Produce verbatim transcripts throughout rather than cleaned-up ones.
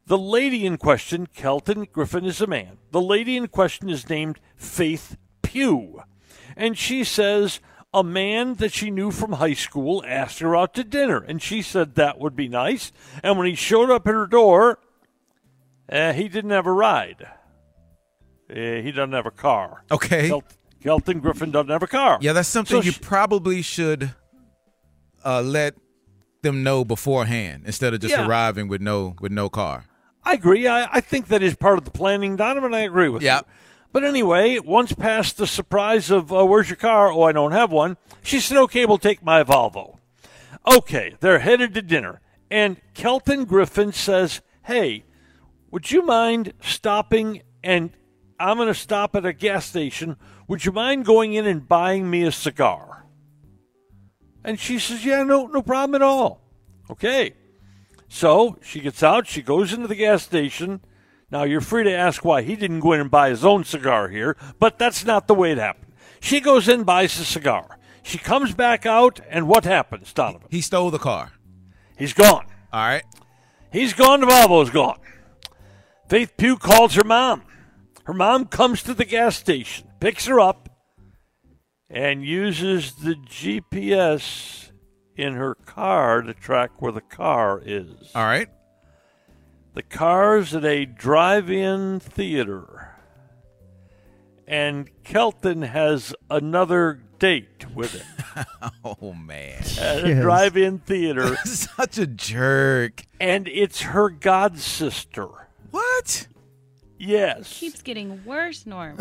The lady in question, Kelton Griffin is a man. The lady in question is named Faith Pugh. And she says a man that she knew from high school asked her out to dinner. And she said that would be nice. And when he showed up at her door, uh, he didn't have a ride. Uh, he doesn't have a car. Okay. Kel- Kelton Griffin doesn't have a car. Yeah, that's something So you she- probably should uh, let them know beforehand instead of just Yeah. arriving with no with no car. I agree. I, I think that is part of the planning, Donovan. I agree with Yeah. you. But anyway, once past the surprise of, uh, where's your car? Oh, I don't have one. She said, okay, we'll take my Volvo. Okay, they're headed to dinner. And Kelton Griffin says, hey, would you mind stopping and I'm going to stop at a gas station. Would you mind going in and buying me a cigar? And she says, yeah, no, no problem at all. Okay. So she gets out, she goes into the gas station. Now, you're free to ask why he didn't go in and buy his own cigar here, but that's not the way it happened. She goes in, buys a cigar. She comes back out, and what happens, Donovan? He stole the car. He's gone. All right. He's gone, the Volvo's gone. Faith Pugh calls her mom. Her mom comes to the gas station, picks her up, and uses the G P S in her car to track where the car is. All right. The car's at a drive-in theater. And Kelton has another date with it Oh, man. at a Yes. drive-in theater. Such a jerk. And it's her god sister. What? Yes. Keeps getting worse, Norm.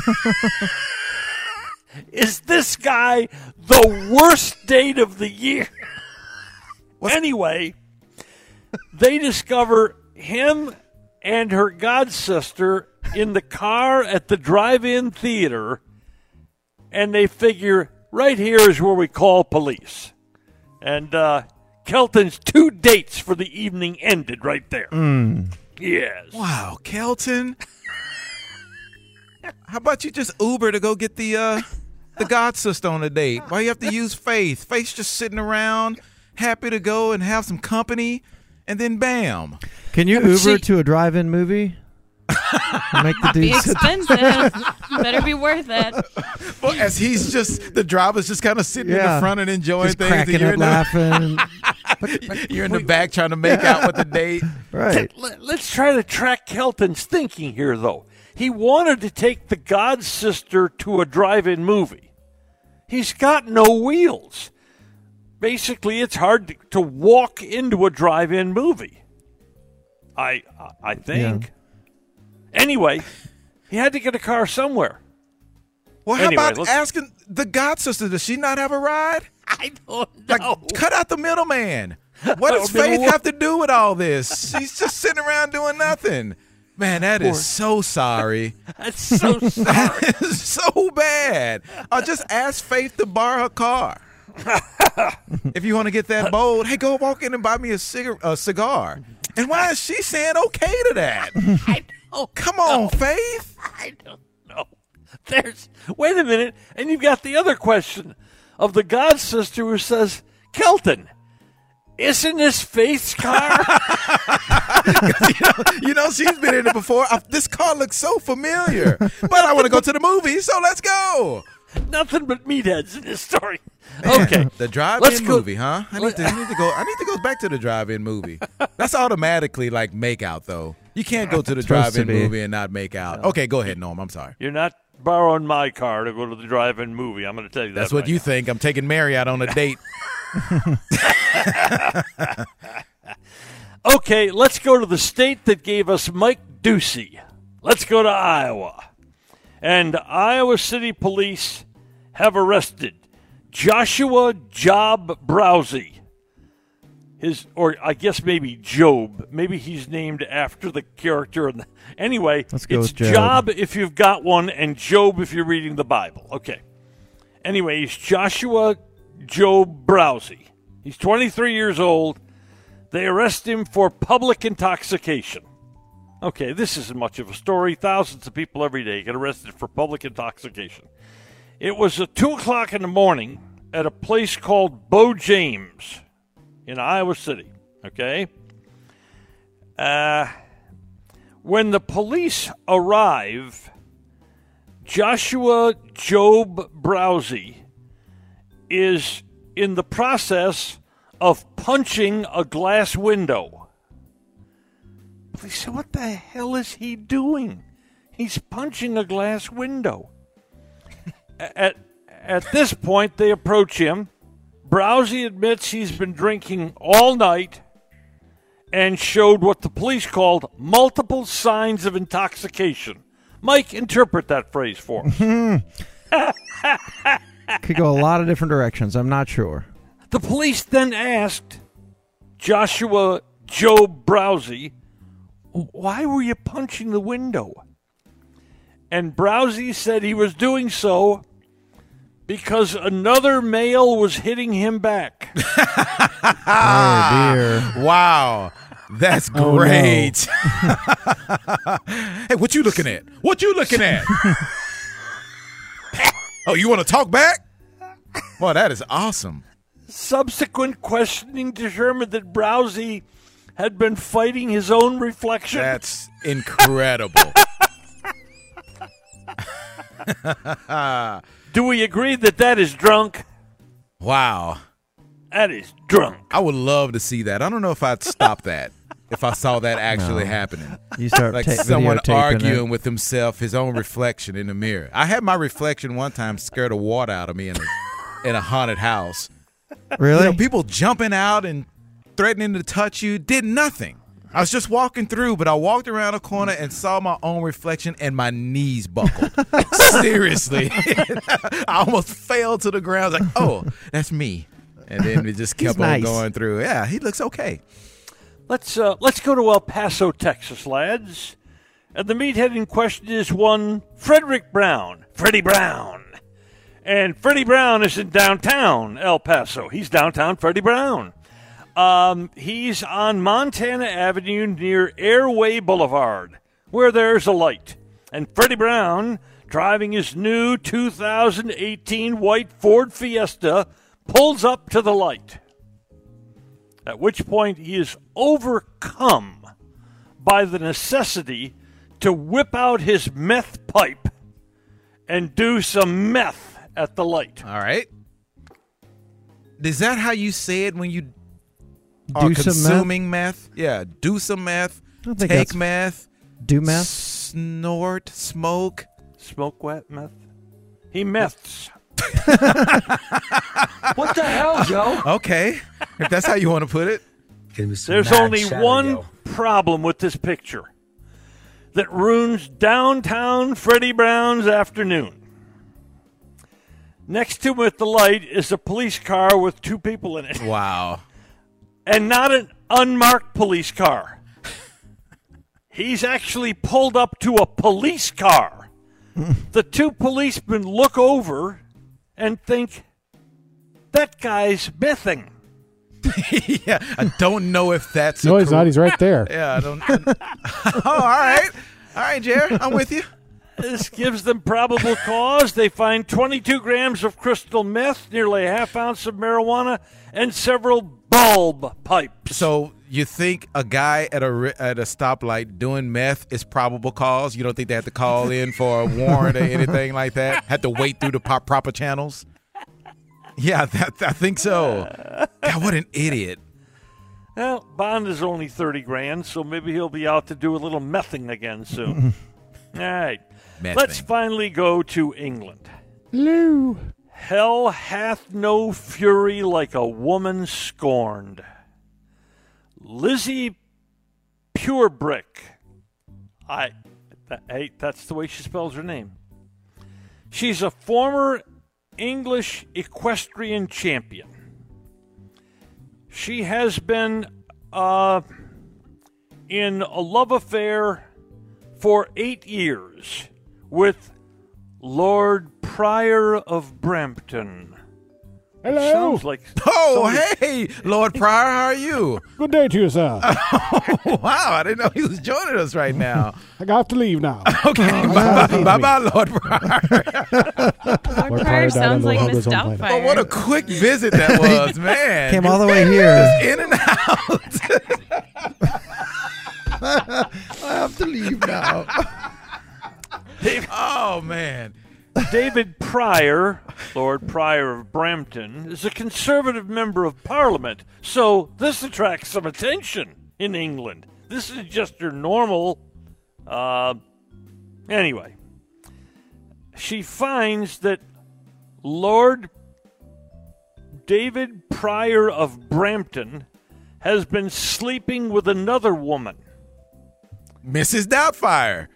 Is this guy the worst date of the year? Anyway, they discover him and her god sister in the car at the drive-in theater, and they figure right here is where we call police. And uh, Kelton's two dates for the evening ended right there. Yes. Wow, Kelton. How about you just Uber to go get the uh, the god sister on a date? Why you have to use Faith? Faith's just sitting around, happy to go and have some company, and then bam. Can you but Uber see- to a drive-in movie? Make the Be dude sit expensive. Better be worth it. Well, as he's just the driver's just kind of sitting in Yeah. the front and enjoying just things, cracking and you're up in, the, laughing. you're in the back trying to make out with the date. Right. Let- Let's try to track Kelton's thinking here, though. He wanted to take the god sister to a drive-in movie. He's got no wheels. Basically, it's hard to, to walk into a drive-in movie. I I think. Yeah. Anyway, he had to get a car somewhere. Well, how Anyway, about let's- asking the god sister? Does she not have a ride? I don't Like, know. cut out the middleman. What does Faith have to do with all this? She's just sitting around doing nothing. Man, that Poor- is so sorry. That's so sorry. That is so bad. Or just ask Faith to borrow her car. If you want to get that bold, hey, go walk in and buy me a, cigar- a cigar. And why is she saying okay to that? I don't Come on, Faith. I don't know. There's wait a minute, and you've got the other question of the god sister who says, Kelton, isn't this Faith's car? you, know, you know, she's been in it before. I, this car looks so familiar. But I want to go to the movie, so let's go. Nothing but meatheads in this story. Okay. The drive-in Let's go- movie, huh? I need, to, I need to go. I need to go back to the drive-in movie. That's automatically like make out, though. You can't go to the Supposed to drive-in be. movie and not make out. Okay, go ahead, Norm. I'm sorry. You're not borrowing my car to go to the drive-in movie. I'm going to tell you that. That's what right you now. think. I'm taking Mary out on a date. Okay, let's go to the state that gave us Mike Ducey. Let's go to Iowa. And Iowa City Police have arrested Joshua Job Browsey. His, or I guess maybe Job. Maybe he's named after the character. In the, anyway, Let's go it's with Job. Job if you've got one, and Job if you're reading the Bible. Okay. Anyway, he's Joshua Job Browsey. He's twenty-three years old. They arrest him for public intoxication. Okay, this isn't much of a story. Thousands of people every day get arrested for public intoxication. It was at two o'clock in the morning at a place called Bo James in Iowa City. Okay? Uh, When the police arrive, Joshua Job Browsey is in the process of punching a glass window. Police said, what the hell is he doing? He's punching a glass window. at, at this point, they approach him. Browsey admits he's been drinking all night and showed what the police called multiple signs of intoxication. Mike, interpret that phrase for us. Could go a lot of different directions. I'm not sure. The police then asked Joshua Job Browsey, why were you punching the window? And Browsey said he was doing so because another male was hitting him back. Oh, dear. Wow. That's Oh, no. great. Hey, what you looking at? What you looking at? Oh, you want to talk back? Boy, that is awesome. Subsequent questioning determined that Browsey had been fighting his own reflection. That's incredible. Do we agree that that is drunk? Wow. That is drunk. I would love to see that. I don't know if I'd stop that if I saw that actually No. happening. You start Like ta- someone videotaping arguing it. with himself, his own reflection in the mirror. I had my reflection one time scare the water out of me in a, in a haunted house. Really? You know, people jumping out and threatening to touch you did nothing. I was just walking through, but I walked around a corner and saw my own reflection, and my knees buckled. Seriously. I almost fell to the ground. I was like, oh, that's me. And then it just kept He's on nice. going through. Yeah, he looks okay. Let's uh, let's go to El Paso, Texas, lads. And the meathead in question is one Frederick Brown, Freddie Brown. And Freddie Brown is in downtown El Paso. He's downtown Freddie Brown. Um, he's on Montana Avenue near Airway Boulevard, where there's a light. And Freddie Brown, driving his new two thousand eighteen white Ford Fiesta, pulls up to the light. At which point he is overcome by the necessity to whip out his meth pipe and do some meth at the light. All right. Is that how you say it when you are Do some meth? consuming meth? Yeah, do some meth, don't think take that's- meth, Do meth? snort, smoke. Smoke wet meth? He meths. What the hell, Joe? Okay, if that's how you want to put it. There's only one problem with this picture that ruins downtown Freddie Brown's afternoon. Next to him at the light is a police car with two people in it. Wow. And not an unmarked police car. He's actually pulled up to a police car. The two policemen look over and think, that guy's mething. Yeah, I don't know if that's. No, a he's cor- not. He's right there. Yeah, I don't. Oh, all right, all right, Jared, I'm with you. This gives them probable cause. They find twenty-two grams of crystal meth, nearly a half ounce of marijuana, and several bulb pipes. So you think a guy at a ri- at a stoplight doing meth is probable cause? You don't think they have to call in for a warrant or anything like that? Have to wait through the po- proper channels? Yeah, that, I think so. God, what an idiot. Well, bond is only thirty grand, so maybe he'll be out to do a little mething again soon. All right. Meth Let's thing. finally go to England. Hello. Hell hath no fury like a woman scorned. Lizzie Purebrick. I, th- hey, that's the way she spells her name. She's a former English equestrian champion. She has been uh, in a love affair for eight years with Lord Prior of Brampton. Hello. Sounds like Oh, somebody- hey, Lord Pryor, how are you? Good day to you, sir. Wow, I didn't know he was joining us right now. I got to leave now. Okay, bye bye, Lord Pryor. Lord Pryor Pryor died on sounds the like Lord Miss was on planet. Doubtfire. Oh, what a quick visit that was, man. Came all the way here. In and out. Well, have to leave now. Oh, man. David Pryor, Lord Pryor of Brampton, is a Conservative member of Parliament, so this attracts some attention in England. This is just your normal. Uh, anyway, she finds that Lord David Pryor of Brampton has been sleeping with another woman. Missus Doubtfire.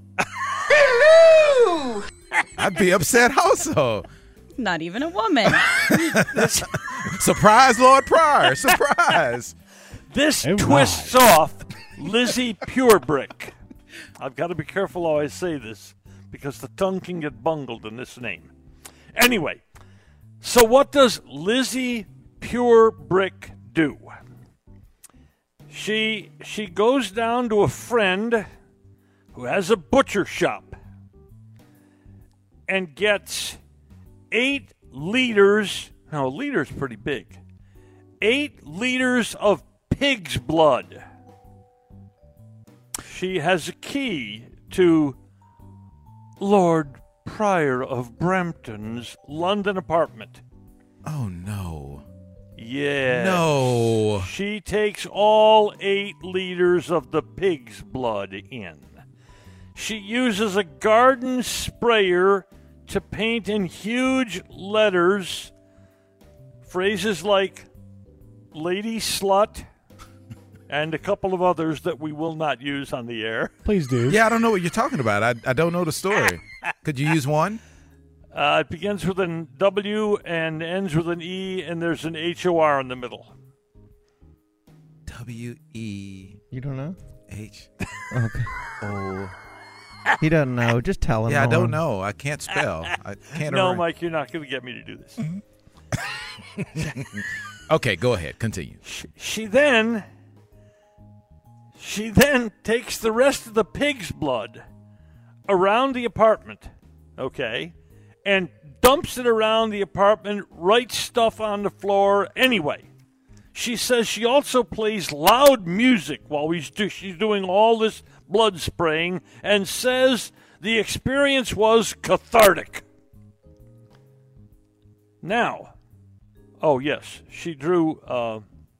Hello! I'd be upset also. Not even a woman. Surprise, Lord Pryor. Surprise. This Oh, my. twists off Lizzie Purebrick. I've got to be careful how I say this because the tongue can get bungled in this name. Anyway, so what does Lizzie Purebrick do? She she goes down to a friend who has a butcher shop and gets eight liters. No, a liter's pretty big. Eight liters of pig's blood. She has a key to Lord Pryor of Brampton's London apartment. Oh, no. Yeah. No. She takes all eight liters of the pig's blood in. She uses a garden sprayer to paint in huge letters phrases like lady slut and a couple of others that we will not use on the air. Please do. Yeah, I don't know what you're talking about. I, I don't know the story. Could you use one? Uh, it begins with an W and ends with an E, and there's an H O R in the middle. W E You don't know? H Okay. O. He doesn't know. Just tell him. Yeah, I don't Nolan. know. I can't spell. I can't. No, arrange- Mike, you're not going to get me to do this. Okay, go ahead. Continue. She, she then, she then takes the rest of the pig's blood around the apartment, okay, and dumps it around the apartment, writes stuff on the floor. Anyway, she says she also plays loud music while we do, she's doing all this blood spraying and says the experience was cathartic. Now, oh, yes, she drew, uh,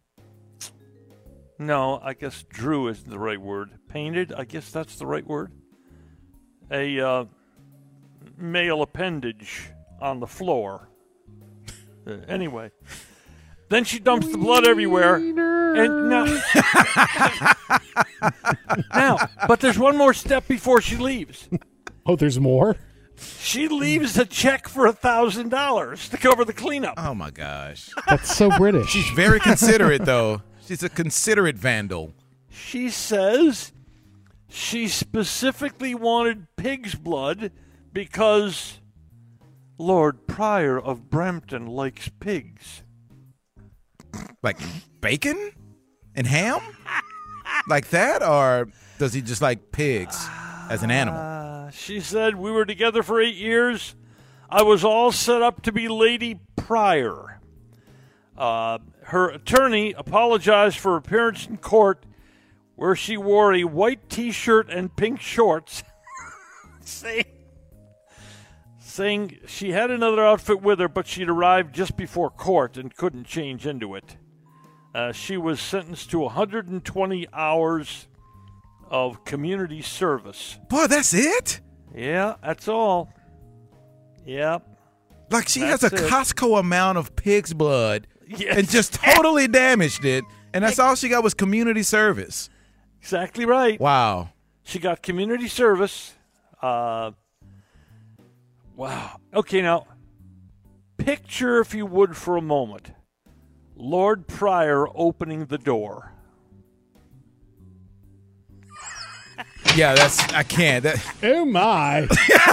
no, I guess drew isn't the right word. Painted, I guess that's the right word. A uh, male appendage on the floor. Uh, anyway, then she dumps the blood everywhere. And now, now, but there's one more step before she leaves. Oh, there's more? She leaves a check for a thousand dollars to cover the cleanup. Oh my gosh. That's so British. She's very considerate, though. She's a considerate vandal. She says she specifically wanted pig's blood because Lord Pryor of Brampton likes pigs. Like bacon and ham? Like that? Or does he just like pigs as an animal? Uh, she said we were together for eight years. I was all set up to be Lady Pryor. Uh, her attorney apologized for her appearance in court where she wore a white T-shirt and pink shorts, saying, saying she had another outfit with her, but she'd arrived just before court and couldn't change into it. Uh, she was sentenced to one hundred twenty hours of community service. Boy, that's it? Yeah, that's all. Yep. Like she That's has a it. Costco amount of pig's blood Yes. and just totally damaged it. And that's all she got was community service. Exactly right. Wow. She got community service. Uh, wow. Okay, now, picture, if you would, for a moment, Lord Pryor opening the door. Yeah, that's I can't. That, Oh, my.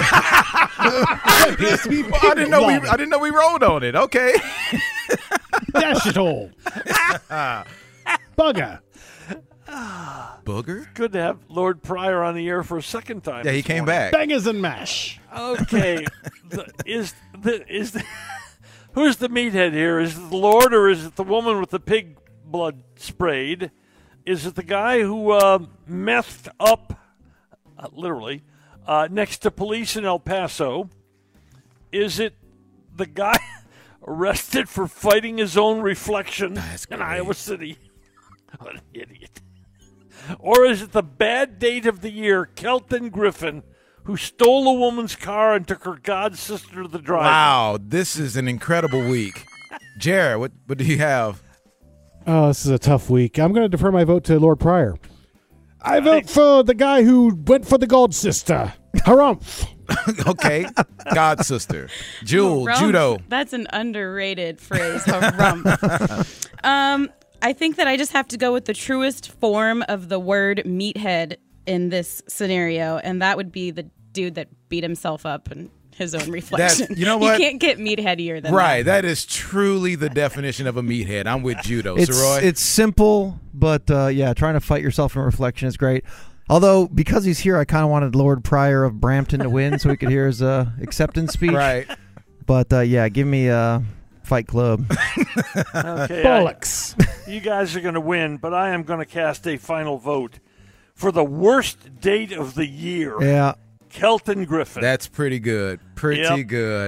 well, I didn't know we I didn't know we rolled on it. Okay. Dash it all. Bugger. Booger? Good to have Lord Pryor on the air for a second time. Yeah, he this came morning. back. Bangers and mash. Okay. the, is the is the, who's the meathead here? Is it the Lord or is it the woman with the pig blood sprayed? Is it the guy who uh, methed up uh, literally, uh, next to police in El Paso? Is it the guy arrested for fighting his own reflection That's in great. Iowa City? What an idiot. Or is it the bad date of the year, Kelton Griffin, who stole a woman's car and took her god sister to the drive? Wow, this is an incredible week. Jared, what, what do you have? Oh, this is a tough week. I'm going to defer my vote to Lord Pryor. I vote for the guy who went for the god sister. Harumph. Okay, God sister. Jewel, Rump, judo. That's an underrated phrase. Harump. um, I think that I just have to go with the truest form of the word meathead in this scenario, and that would be the dude that beat himself up and his own reflection. you know what? You can't get meatheadier than Right, that. that is truly the definition of a meathead. I'm with judo. It's Saroy? it's simple, but uh, yeah, trying to fight yourself in reflection is great. Although because he's here, I kind of wanted Lord Pryor of Brampton to win so we could hear his uh, acceptance speech. right. But uh, yeah, give me uh, Fight Club. Okay, I- Bollocks. you guys are going to win, but I am going to cast a final vote for the worst date of the year, Yeah. Kelton Griffin. That's pretty good. Pretty Yep. good.